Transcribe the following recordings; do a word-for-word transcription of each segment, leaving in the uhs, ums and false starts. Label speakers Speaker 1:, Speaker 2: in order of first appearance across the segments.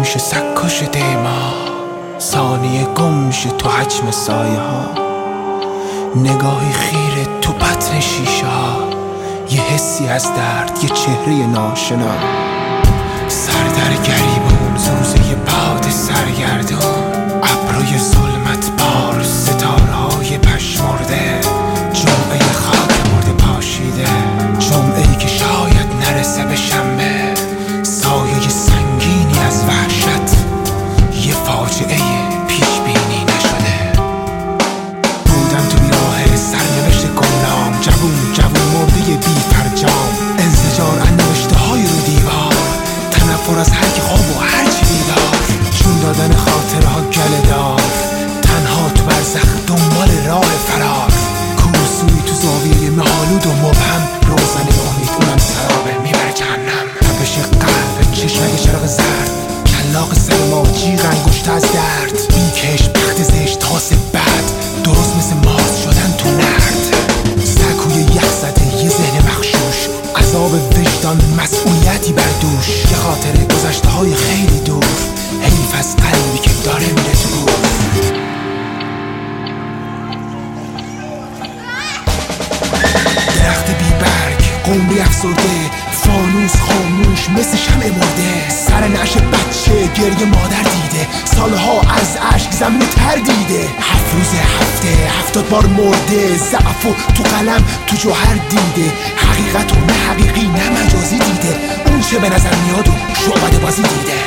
Speaker 1: میشه سکش دیما، ثانیه گم میشه تو حجم سایه ها، نگاهی خیره تو بطن شیشه ها، یه حسی از درد، یه چهره ناشنا، سر در گریبون زوزه باد سرگردون، ابروی ظلمت بار، ستاره های پشمرده، جمعه خاک مرده پاشیده، جمعه‌ای که شاید نرسه به شنبه، سایه سنگینی از وحشت، یه فاجعه پیش بینی نشده. بودم تو بیراه سرنوشت گمنام، جوون جوون مرده بی فرجام، انزجار انوشته های رو دیوار، تنفر از هر کی خواب و هر چی بیدار، جون دادن خاطره ها گله دار، تنها تو برزخ دنبال راه فرار، کورسوی تو زاویه مهالود و مبهم، روزن امید اونم سرابه میبره جهنم، تپش قلب چشمک چراغ زرد، کلاق سر ما جیغ انگشت از درد، بیکش بخت زشت تاس بد، درست مثل ماز شدن تو نرد، سکوی یخ زده یه ذهن مخشوش، عذاب وجدان مسئولیتی بر دوش، یه خاطره گذشته های خیلی دور، حیف از قلبی که داره میره تو گور. درخت بی برگ، قمری افسرده، فانوس خاموش مثل شمع مرده، سر نعش بچه گریه مادر دیده، سالها از عشق زمین تر دیده، هفت روز هفته هفتاد بار مرده، ضعف و تو قلم تو جوهر دیده، حقیقت و نه حقیقی نه مجازی دیده، اون چه به نظر میاد و شعبده بازی دیده.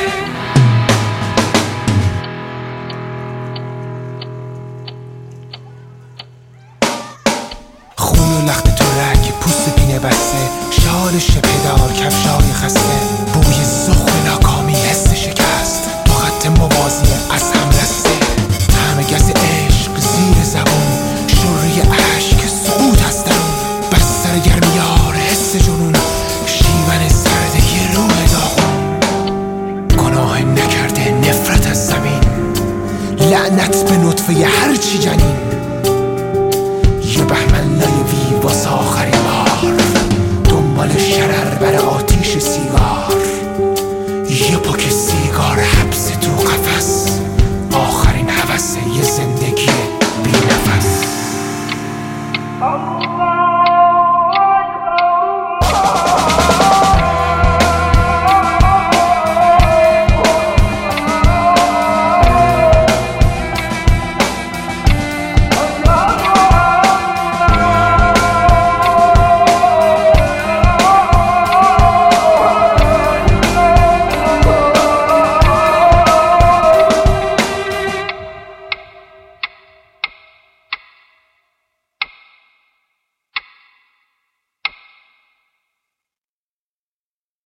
Speaker 1: خون و لخت تو رگ، پوست پینه بسته، شال شپدار، کفشای خسته، بوی زخم ناکامی، حس شکست، دو خط موازی از هم رسته، طعم گز عشق زیر زبون، شوری عشق سقوط از درون، بستر گرمیار حس جنون، شیون سردگی روح داغون، گناه نکرده نفرت از زمین، لعنت به نطفه هرچی جنین، یه بهمن لایوی واسه آخرین بار، دنبال شرر بر آتیش سیگار، یه پاک سیگار حبس تو قفس، آخرین هوس یه